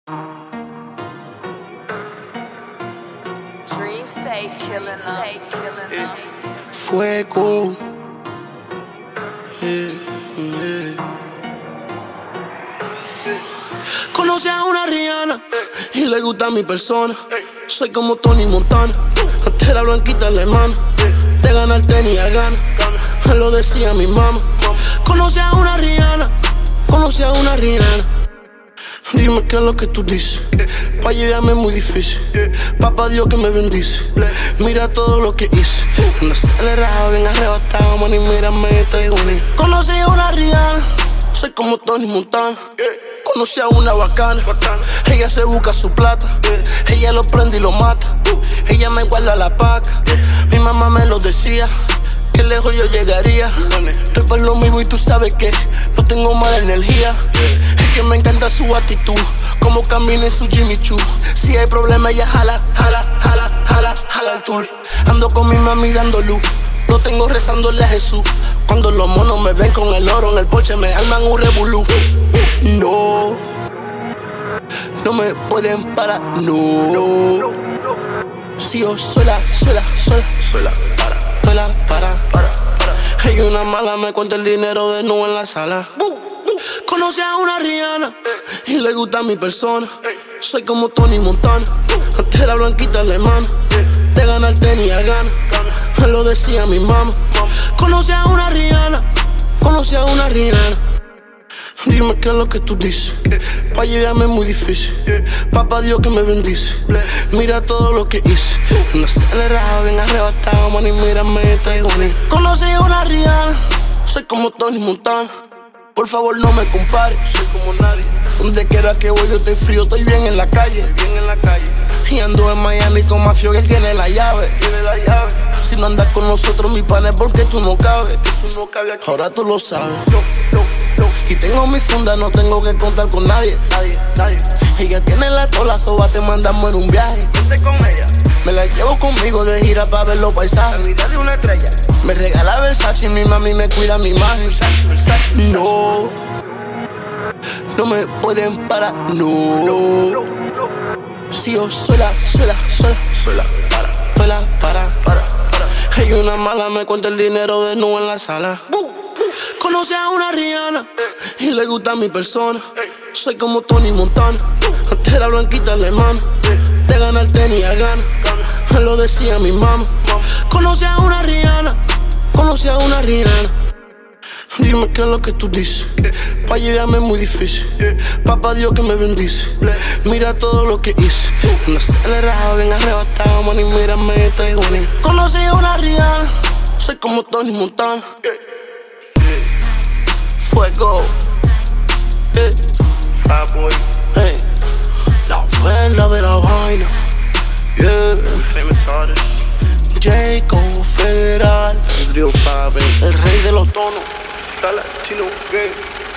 Dream stay killing them. Fuego. Conoce a una Rihanna y le gusta mi persona. Soy como Tony Montana, antes era blanquita alemana. De ganar tenía ganas, me lo decía mi mamá. Conoce a una Rihanna, conoce a una Rihanna. Dime qué es lo que tú dices, pa' ayudarme es muy difícil. Papá Dios que me bendice, mira todo lo que hice. No acelerado, bien arrebatado, man, y mírame, estoy bonito. Conocí a una Rihanna, soy como Tony Montana. Conocí a una bacana, ella se busca su plata. Ella lo prende y lo mata, ella me guarda la paca. Mi mamá me lo decía, que lejos yo llegaría. Estoy por lo mismo y tú sabes que no tengo mala energía. Es que me encanta su actitud, como camina en su Jimmy Choo. Si hay problema ella jala al tour. Ando con mi mami dando luz, lo tengo rezándole a Jesús. Cuando los monos me ven con el oro en el porche me arman un revolú. No, no me pueden parar, no. Si yo sola para. Hay una mala me cuenta el dinero de nuevo en la sala. Conoce a una Rihanna y le gusta mi persona. Soy como Tony Montana, antes era blanquita alemana. De ganar tenía ganas, me lo decía mi mamá. Conoce a una Rihanna, conoce a una Rihanna. Dime qué es lo que tú dices, pa' ayudarme es muy difícil. Papá Dios que me bendice, mira todo lo que hice. No acelerado, bien arrebatado, man, y mírame, estoy bonito. Conocí a una Rihanna, soy como Tony Montana. Por favor no me compares, soy como nadie. Donde quiera que voy yo estoy frío, estoy bien en la calle. Y ando en Miami con Mafio, que él tiene la llave. Si no andas con nosotros, mi pana, es porque tú no cabes. Ahora tú lo sabes. Y tengo mi funda, no tengo que contar con nadie. Ella tiene la cola, soba, te mandamos en un viaje. Con ella. Me la llevo conmigo de gira pa' ver los paisajes. Vida de una estrella. Me regala Versace y mi mami me cuida mi imagen. No, no me pueden parar, no. Si yo sola para. Hay una mala me cuenta el dinero de nuevo en la sala. Conoce a una Rihanna y le gusta mi persona. Soy como Tony Montana, antes era blanquita alemana. De ganar tenía ganas, me lo decía mi mamá. Conoce a una Rihanna, conoce a una Rihanna. Dime qué es lo que tú dices, pa' ayudarme es muy difícil. Papá Dios que me bendice, mira todo lo que hice. No acelerado, bien arrebatado, man, y mírame, estoy bonito. Conocí a una Rihanna, soy como Tony Montana. Fuego, Boy. hey. La vela de la vaina, yeah. Famous artist. Jacob Federal, Drill 5. el rey de los tonos. Está latino gay.